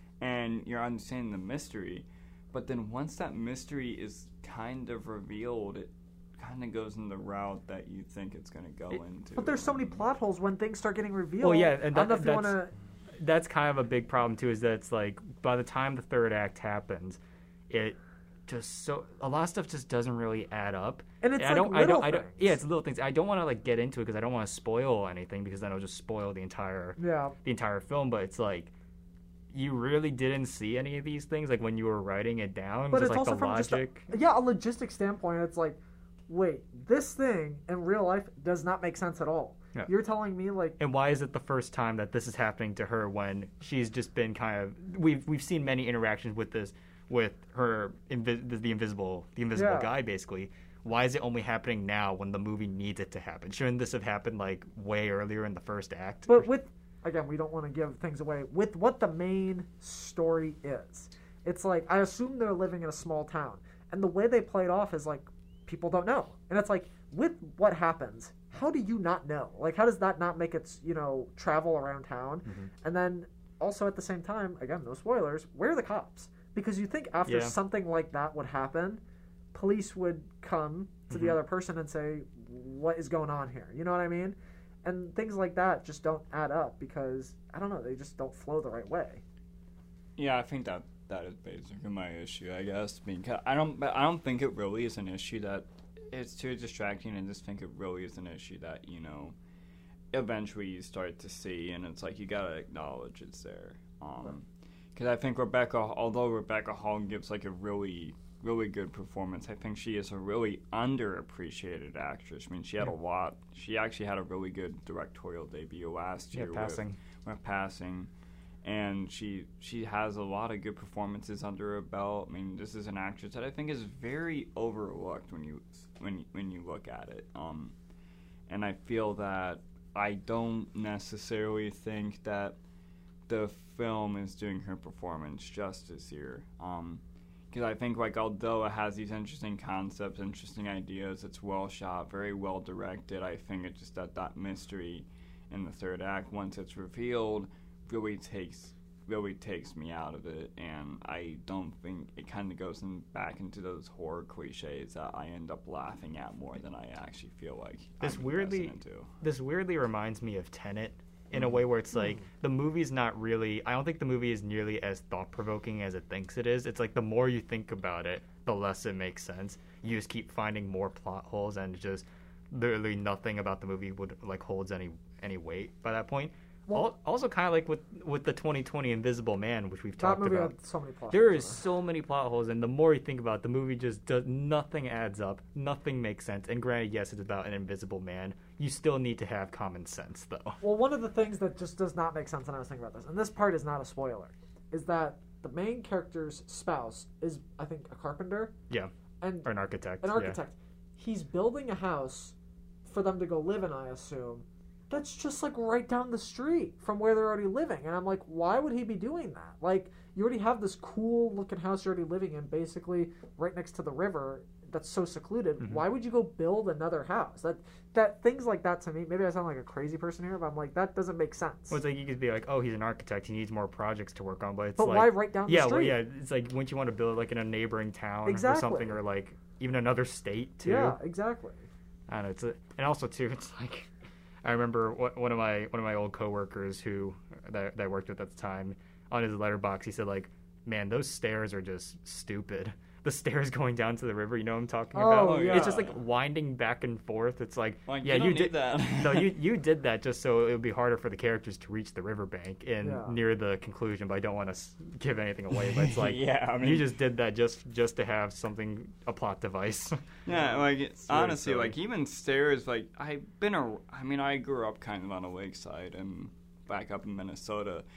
and you're understanding the mystery. But then once that mystery is kind of revealed, it kind of goes in the route that you think it's going to go It- into. But there's so many plot holes when things start getting revealed. Well, yeah, and I don't know that- if you want that's- to. That's kind of a big problem too. Is that it's like by the time the third act happens, it just so a lot of stuff just doesn't really add up. And it's I like don't, I little don't, I don't. things. Yeah, it's little things. I don't want to like get into it because I don't want to spoil anything because then it'll just spoil the entire Yeah. the entire film. But it's like you really didn't see any of these things like when you were writing it down. But just it's like also the from logic. just a, yeah, a logistic standpoint. It's like, wait, this thing in real life does not make sense at all. Yeah. You're telling me like, And why is it the first time that this is happening to her when she's just been kind of we've we've seen many interactions with this with her invi- the, the invisible the invisible Yeah. guy basically. Why is it only happening now when the movie needs it to happen? Shouldn't this have happened like way earlier in the first act? but with again, we don't want to give things away. With what the main story is, it's like I assume they're living in a small town, and the way they play it off is like people don't know, and it's like with what happens. How do you not know? Like, how does that not make its, you know, travel around town? Mm-hmm. And then also at the same time, again, no spoilers, where are the cops? Because you think after Yeah. something like that would happen, police would come to Mm-hmm. the other person and say, what is going on here? You know what I mean? And things like that just don't add up because, I don't know, they just don't flow the right way. Yeah, I think that that is basically my issue, I guess. Because I don't, but I don't think it really is an issue that it's too distracting. I just think it really is an issue that, you know, eventually you start to see, and it's like you gotta acknowledge it's there. Um, because I think Rebecca, although Rebecca Hall gives like a really, really good performance, I think she is a really underappreciated actress. I mean, she had a lot. She actually had a really good directorial debut last Yeah, year. Passing. With, with Passing. And she she has a lot of good performances under her belt. I mean, this is an actress that I think is very overlooked when you when you- when you look at it. Um, and I feel that I don't necessarily think that the film is doing her performance justice here. Um, because I think like although it has these interesting concepts, interesting ideas, it's well shot, very well directed. I think it's just that that mystery in the third act, once it's revealed, really takes really takes me out of it, and I don't think it kind of goes in, back into those horror cliches that I end up laughing at more than I actually feel like This I'm weirdly invested into. this weirdly reminds me of Tenet in a way where it's like the movie's not really I don't think the movie is nearly as thought provoking as it thinks it is. It's like the more you think about it, the less it makes sense. You just keep finding more plot holes and just literally nothing about the movie would like holds any any weight by that point. Well- Al- also kind of like with with the twenty twenty Invisible Man, which we've That talked movie about. had so many plot There holes is in it. so many plot holes, and the more you think about it, the movie just does nothing adds up, nothing makes sense. And granted, yes, it's about an invisible man. You still need to have common sense, though. Well, one of the things that just does not make sense, and I was thinking about this, and this part is not a spoiler, is that the main character's spouse is, I think, a carpenter Yeah, and or an architect. an yeah. architect. He's building a house for them to go live in, I assume. That's just like right down the street from where they're already living. And I'm like, why would he be doing that? Like, you already have this cool looking house you're already living in, basically right next to the river that's so secluded. Mm-hmm. Why would you go build another house? That that things like that to me, maybe I sound like a crazy person here, but I'm like, that doesn't make sense. Well, it's like you could be like, oh, he's an architect. He needs more projects to work on. But it's But like, why right down the yeah, street? well, yeah. It's like, wouldn't you want to build like in a neighboring town Exactly. or something, or like even another state too? Yeah, exactly. I don't know. It's a, and also too, it's like I remember one one of my one of my old coworkers who that, that I worked with at the time on his letterbox. He said like, "Man, those stairs are just stupid. The stairs going down to the river. You know what I'm talking Oh, about? yeah. It's just like winding back and forth. It's like, Like, yeah, you don't you need did that. no, you you did that just so it would be harder for the characters to reach the riverbank and Yeah. near the conclusion. But I don't want to give anything away. But it's like, Yeah, I mean- you just did that just just to have something a plot device. Yeah, like It's honestly, really like silly. even stairs. Like I've been a, I mean, I grew up kind of on a lakeside and back up in Minnesota,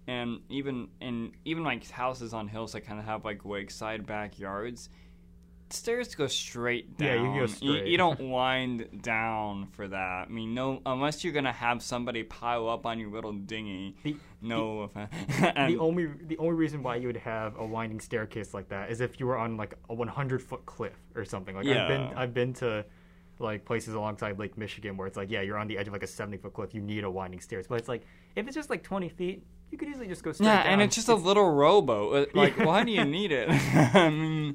and even and even like houses on hills that kind of have like lakeside backyards, stairs go straight down. Yeah, you go straight. You, you don't wind down for that. I mean, no, unless you're gonna have somebody pile up on your little dinghy. The, no, the, and, the only the only reason why you would have a winding staircase like that is if you were on like a one hundred foot cliff or something. Like Yeah. I've been I've been to like places alongside Lake Michigan where it's like, yeah, you're on the edge of like a seventy foot cliff. You need a winding stairs, but it's like if it's just like twenty feet, you could easily just go straight yeah, down. and it's just a little rowboat. Like, Yeah. why do you need it? I mean.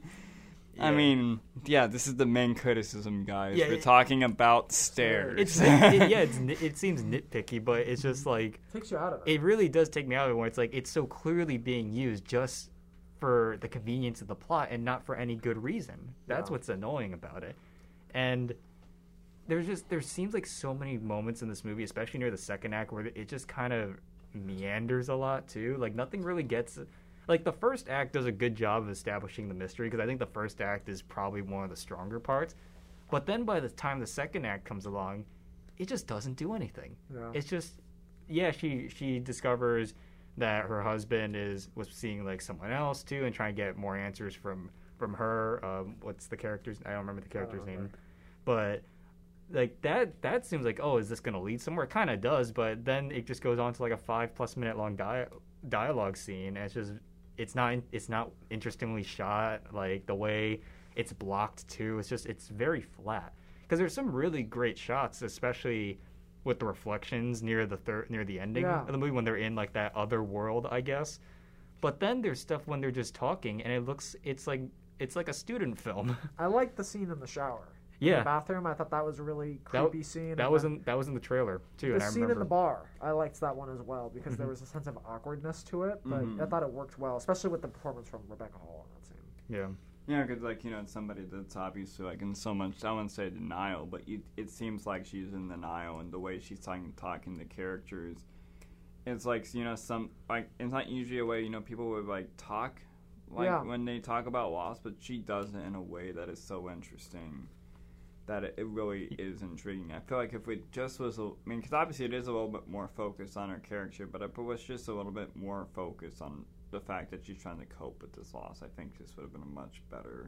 I Yeah. mean, yeah, this is the main criticism, guys. Yeah, We're it- talking about stairs. It's it, yeah, it's, nit- it seems nitpicky, but it's just like Takes you out of it. it really does take me out of it. Where it's like it's so clearly being used just for the convenience of the plot and not for any good reason. That's Yeah. what's annoying about it. And there's just there seems like so many moments in this movie, especially near the second act, where it just kind of meanders a lot too. Like nothing really gets. Like the first act does a good job of establishing the mystery because I think the first act is probably one of the stronger parts. But then by the time the second act comes along, it just doesn't do anything. Yeah. It's just yeah, she she discovers that her husband is was seeing like someone else too and trying to get more answers from from her. Um, what's the character's? I don't remember the character's don't name, remember. but like that that seems like, oh, is this going to lead somewhere? It kind of does, but then it just goes on to like a five plus minute long dia- dialogue scene. And it's just it's not it's not interestingly shot. Like the way it's blocked too, it's just it's very flat. Because there's some really great shots, especially with the reflections near the third near the ending Yeah. of the movie when they're in like that other world, I guess. But then there's stuff when they're just talking, and it looks it's like it's like a student film. I like the scene in the shower. Yeah. In the bathroom. I thought that was a really That- creepy scene. That and was then in that was in the trailer too. the and I scene remember, in the bar. I liked that one as well because there was a sense of awkwardness to it, but Mhm. I thought it worked well, especially with the performance from Rebecca Hall in that scene. Yeah. Yeah, because, like, you know, it's somebody that's obviously, like, in so much, I wouldn't say denial, but you, it seems like she's in denial, and the way she's talking, talking to characters, it's like, you know, some, like, it's not usually a way, you know, people would, like, talk, like, Yeah. when they talk about loss, but she does it in a way that is so interesting that it, it really is intriguing. I feel like if it just was, a, I mean, because obviously it is a little bit more focused on her character, but if it was just a little bit more focused on the fact that she's trying to cope with this loss, I think this would have been a much better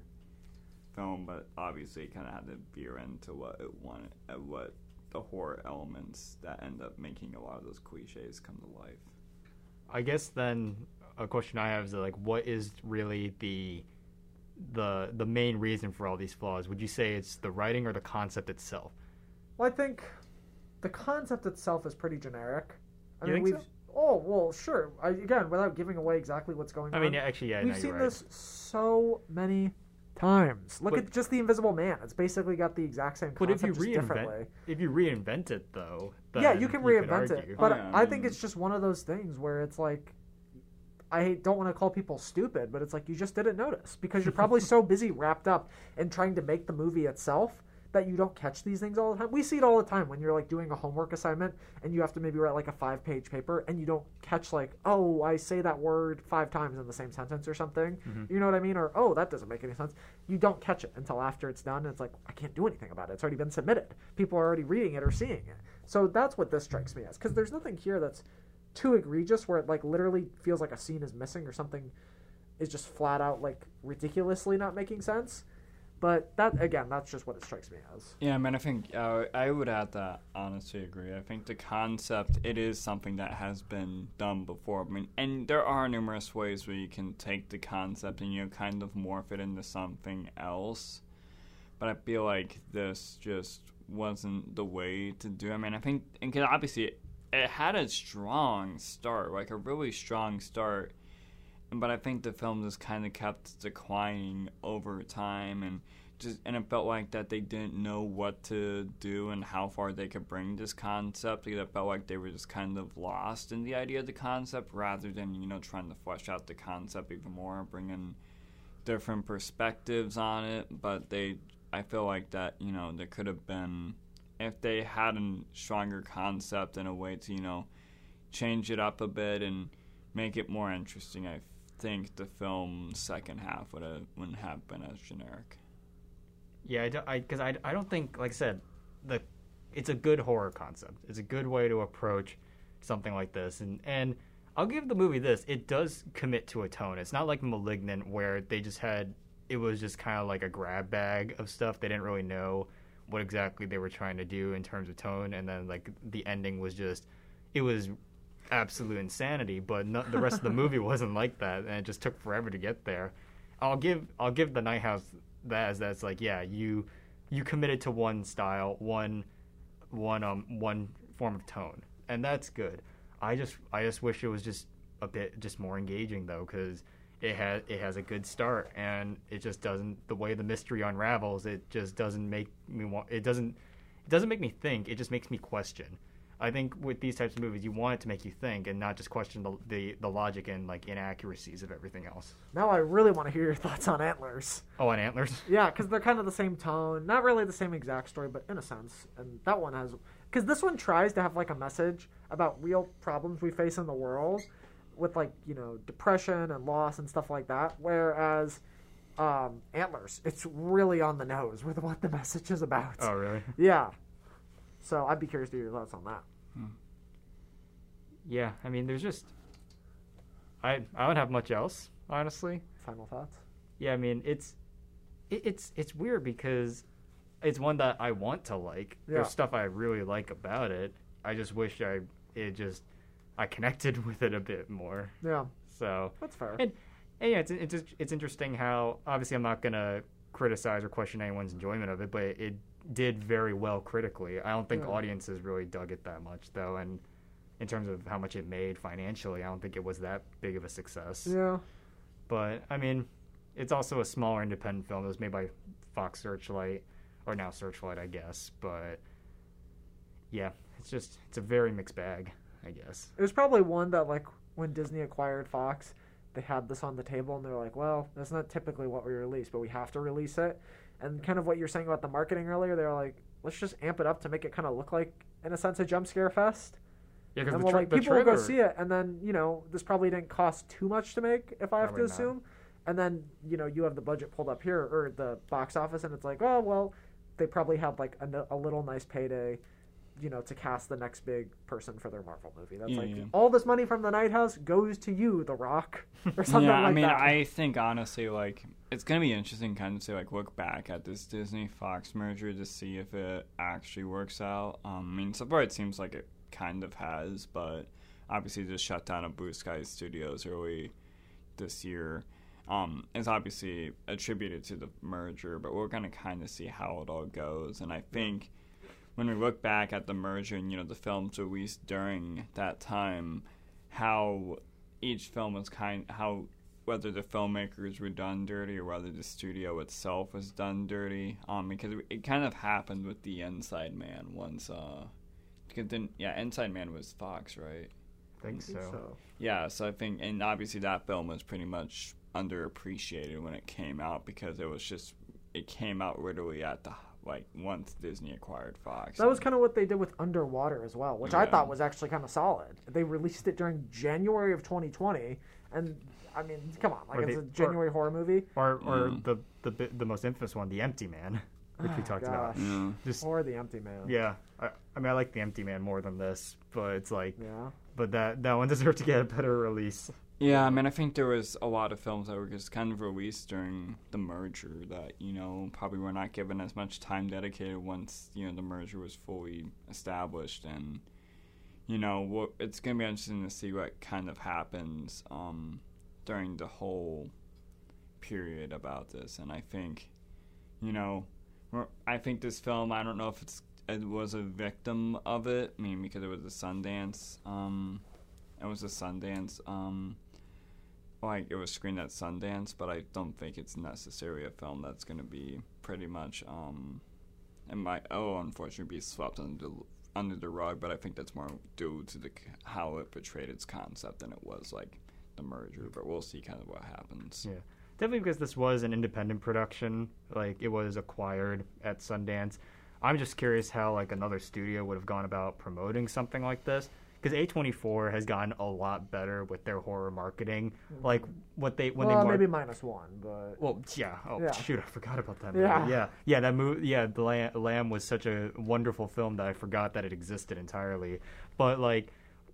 film. But obviously, it kind of had to veer into what it wanted, uh, what the horror elements that end up making a lot of those cliches come to life. I guess then a question I have is like, what is really the the the main reason for all these flaws? Would you say it's the writing or the concept itself? Well, I think the concept itself is pretty generic. I You mean, think we've so? oh well, sure. I, again, without giving away exactly what's going I on. mean, actually, yeah, we've no, seen you're right. this so many times. Look But- at just the Invisible Man. It's basically got the exact same But if you concept, just reinvent, differently. if you reinvent it though, then Yeah, you can could reinvent argue. it, but Oh, yeah, I I think mean- it's just one of those things where it's like, I don't want to call people stupid, but it's like you just didn't notice because you're probably so busy wrapped up in trying to make the movie itself that you don't catch these things all the time. We see it all the time when you're like doing a homework assignment and you have to maybe write like a five page paper and you don't catch like, oh, I say that word five times in the same sentence or something. Mm-hmm. You know what I mean? Or, oh, that doesn't make any sense. You don't catch it until after it's done. And it's like, I can't do anything about it. It's already been submitted. People are already reading it or seeing it. So that's what this strikes me as. Because there's nothing here that's too egregious where it like literally feels like a scene is missing or something is just flat out like ridiculously not making sense. But that again, that's just what it strikes me as. Yeah, I mean, I think uh, I would add that. Honestly, agree. I think the concept it is something that has been done before. I mean, and there are numerous ways where you can take the concept and you know kind of morph it into something else. But I feel like this just wasn't the way to do. I mean, I think and 'cause obviously it, it had a strong start, like a really strong start. But I think the film just kind of kept declining over time, and just and it felt like that they didn't know what to do and how far they could bring this concept. Because it felt like they were just kind of lost in the idea of the concept, rather than you know trying to flesh out the concept even more, bring in different perspectives on it. But they, I feel like that you know there could have been if they had a stronger concept and a way to you know change it up a bit and make it more interesting. I think the film's second half would have wouldn't have been as generic. Yeah, I don't, I because I, I don't think, like I said, the it's a good horror concept. It's a good way to approach something like this, and and I'll give the movie this. It does commit to a tone. It's not like Malignant where they just had, it was just kind of like a grab bag of stuff. They didn't really know what exactly they were trying to do in terms of tone. And then like the ending was just, it was absolute insanity. But not, the rest of the movie wasn't like that. And it just took forever to get there. I'll give, I'll give The Night House that as that's like, yeah, you, you committed to one style, one, one, um, one form of tone. And that's good. I just I just wish it was just a bit just more engaging though, because it has it has a good start and it just doesn't, the way the mystery unravels, it just doesn't make me want it doesn't it doesn't make me think, it just makes me question. I think with these types of movies, you want it to make you think and not just question the the, the logic and like inaccuracies of everything else. Now I really want to hear your thoughts on Antlers. Oh, on Antlers? Yeah, because they're kind of the same tone. Not really the same exact story, but in a sense. And that one has... Because this one tries to have like a message about real problems we face in the world with like, you know, depression and loss and stuff like that. Whereas um, Antlers, it's really on the nose with what the message is about. Oh, really? Yeah. So I'd be curious to hear your thoughts on that. Hmm. Yeah, I mean, there's just... I I don't have much else, honestly. Final thoughts? Yeah, I mean, it's it, it's it's weird because it's one that I want to like. Yeah. There's stuff I really like about it. I just wish I it just I connected with it a bit more. Yeah. So that's fair. And, and yeah, it's it's it's interesting how obviously I'm not gonna criticize or question anyone's enjoyment of it, but it, it did very well critically. I don't think Yeah. audiences really dug it that much though, and in terms of how much it made financially, I don't think it was that big of a success. Yeah. But I mean, it's also a smaller independent film. It was made by Fox Searchlight, or now Searchlight, I guess. But yeah, it's just it's a very mixed bag, I guess. It was probably one that, like, when Disney acquired Fox, they had this on the table, and they're like, well, that's not typically what we release, but we have to release it. And kind of what you're saying about the marketing earlier, they're like, let's just amp it up to make it kind of look like, in a sense, a jump scare fest. Yeah, because And the, well, tra- like, the people trailer, will go see it, and then, you know, this probably didn't cost too much to make, if I have Probably to not. assume. And then, you know, you have the budget pulled up here, or the box office, and it's like, oh, well, they probably had, like, a, a little nice payday, you know, to cast the next big person for their Marvel movie. That's Yeah, like, yeah. all this money from the Night House goes to you, The Rock, or something yeah, like I mean, that. I think honestly, like, it's gonna be interesting, kind of to like look back at this Disney Fox merger to see if it actually works out. Um, I mean, so far it seems like it kind of has, but obviously the shutdown of Blue Sky Studios early this year um, is obviously attributed to the merger. But we're gonna kind of see how it all goes, and I think when we look back at the merger and, you know, the films released during that time, how each film was kind, how whether the filmmakers were done dirty or whether the studio itself was done dirty, um, because it, it kind of happened with the Inside Man once, uh, because then, yeah, Inside Man was Fox, right? I think so. so. Yeah, so I think, and obviously that film was pretty much underappreciated when it came out because it was just, it came out literally at the, like, once Disney acquired Fox. That was kind of what they did with Underwater as well, which I Yeah. thought was actually kind of solid. They released it during January of twenty twenty, and, I mean, come on, like, Or it's they- a January horror movie. Or or Mm. the, the bi- the most infamous one, The Empty Man, which we Oh, talked gosh. about. Yeah. Just Or The Empty Man. yeah, I, I mean I like The Empty Man more than this, but it's like, Yeah. but that that one deserved to get a better release. Yeah, I mean, I think there was a lot of films that were just kind of released during the merger that, you know, probably were not given as much time dedicated once, you know, the merger was fully established. And, you know, what, it's going to be interesting to see what kind of happens um, during the whole period about this. And I think, you know, we're- I think this film, I don't know if it's it was a victim of it. I mean, because it was a Sundance, um, it was a Sundance, um, like it was screened at Sundance, but I don't think it's necessarily a film that's going to be pretty much, um, and might oh unfortunately be swept under the, under the rug. But I think that's more due to the how it portrayed its concept than it was like the merger. But we'll see kind of what happens. Yeah, definitely because this was an independent production, like it was acquired at Sundance. I'm just curious how like another studio would have gone about promoting something like this. Because A twenty-four has gotten a lot better with their horror marketing. Like what they when well, they mar- maybe minus one, but well, yeah. Oh, Yeah. shoot, I forgot about that movie. Yeah. Yeah, yeah, that movie. Yeah, the Lamb, Lamb was such a wonderful film that I forgot that it existed entirely. But like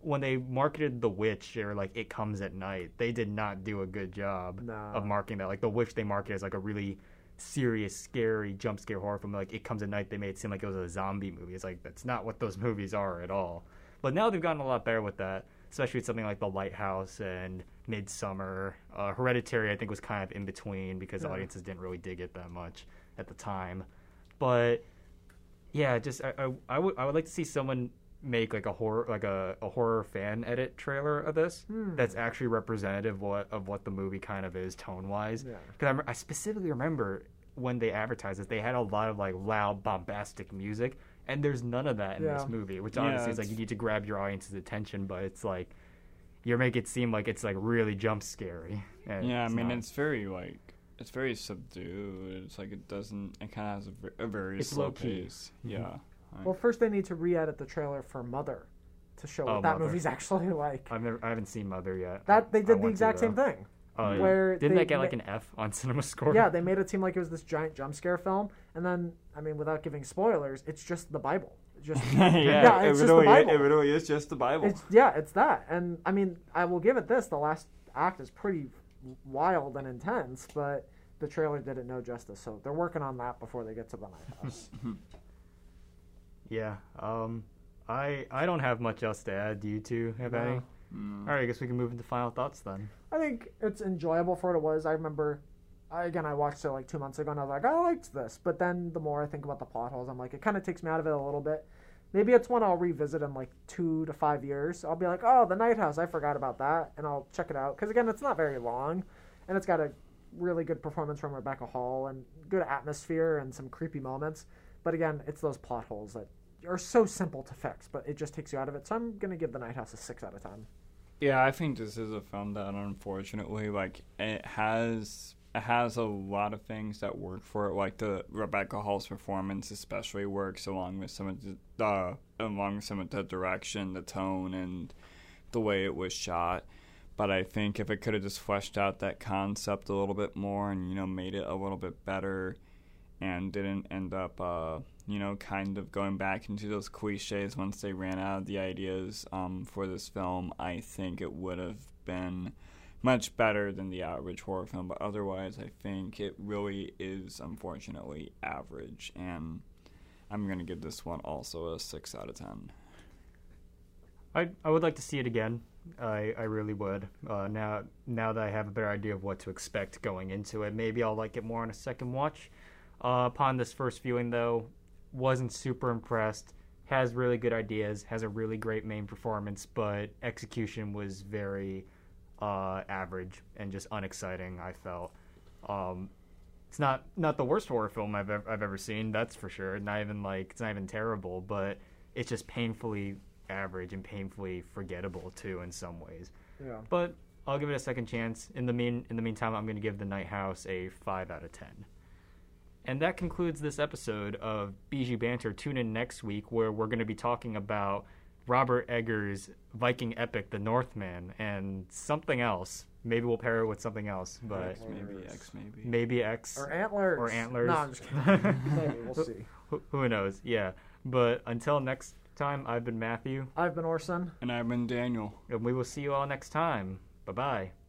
when they marketed The Witch or like It Comes at Night, they did not do a good job No. of marketing that. Like The Witch, they marketed as like a really serious, scary jump scare horror film. Like It Comes at Night, they made it seem like it was a zombie movie. It's like that's not what those movies are at all. But now they've gotten a lot better with that, especially with something like The Lighthouse and Midsummer. Uh, Hereditary, I think, was kind of in between because Yeah. audiences didn't really dig it that much at the time. But yeah, just I, I, I would I would like to see someone make like a horror like a, a horror fan edit trailer of this Hmm. that's actually representative what, of what the movie kind of is tone wise. Yeah. Because I, I specifically remember when they advertised this, they had a lot of like loud, bombastic music, and there's none of that in Yeah. this movie. Which Yeah, honestly is like it's- you need to grab your audience's attention, but it's like you make it seem like it's like really jump scary. and Yeah, I it's mean, not. it's very like it's very subdued. It's like it doesn't. It kind of has a, ve- a very It's slow low-key. pace. Yeah. Like- Well, first they need to re-edit the trailer for Mother to show what Oh, that Mother. movie's actually like. I've never I haven't seen Mother yet. That they I did the want to, exact same though. thing. Oh, yeah. Where Didn't they that get like ma- an F on Cinema Score? Yeah, they made it seem like it was this giant jump scare film, and then I mean, without giving spoilers, it's just the Bible. It's just yeah, yeah, it's it, just really, the Bible. it really is just the Bible. It's yeah, it's that. And I mean, I will give it this: the last act is pretty wild and intense, but the trailer did it no justice. So they're working on that before they get to the Night House. Yeah. Um, I I don't have much else to add. Do you two have No. any? Mm. All right, I guess we can move into final thoughts then. I think it's enjoyable for what it was. I remember, I, again, I watched it like two months ago, and I was like, I liked this. But then the more I think about the plot holes, I'm like, it kind of takes me out of it a little bit. Maybe it's one I'll revisit in like two to five years. I'll be like, oh, The Night House, I forgot about that, and I'll check it out. Because again, it's not very long, and it's got a really good performance from Rebecca Hall and good atmosphere and some creepy moments. But again, it's those plot holes that are so simple to fix, but it just takes you out of it. So I'm gonna give The Night House a six out of ten. Yeah, I think this is a film that unfortunately, like, it has it has a lot of things that work for it. Like the Rebecca Hall's performance, especially works along with some of the uh, along with some of the direction, the tone, and the way it was shot. But I think if it could have just fleshed out that concept a little bit more, and you know, made it a little bit better, and didn't end up, uh, you know, kind of going back into those cliches once they ran out of the ideas um, for this film, I think it would have been much better than the average horror film. But otherwise, I think it really is, unfortunately, average. And I'm going to give this one also a six out of ten. I I would like to see it again. I I really would. Uh, now now that I have a better idea of what to expect going into it, maybe I'll like it more on a second watch. Uh, upon this first viewing, though, wasn't super impressed. Has really good ideas. Has a really great main performance, but execution was very uh, average and just unexciting. I felt. Um, it's not not the worst horror film I've ever, I've ever seen. That's for sure. Not even like it's not even terrible, but it's just painfully average and painfully forgettable too in some ways. Yeah. But I'll give it a second chance. In the mean in the meantime, I'm going to give The Night House a five out of ten. And that concludes this episode of Bijou Banter. Tune in next week where we're going to be talking about Robert Eggers' Viking epic, The Northman, and something else. Maybe we'll pair it with something else, but X maybe, X maybe. maybe X. Or antlers. Or antlers. No, I'm just kidding. Maybe, we'll see. Who, who knows? Yeah. But until next time, I've been Matthew, I've been Orson. And I've been Daniel. and we will see you all next time. Bye-bye.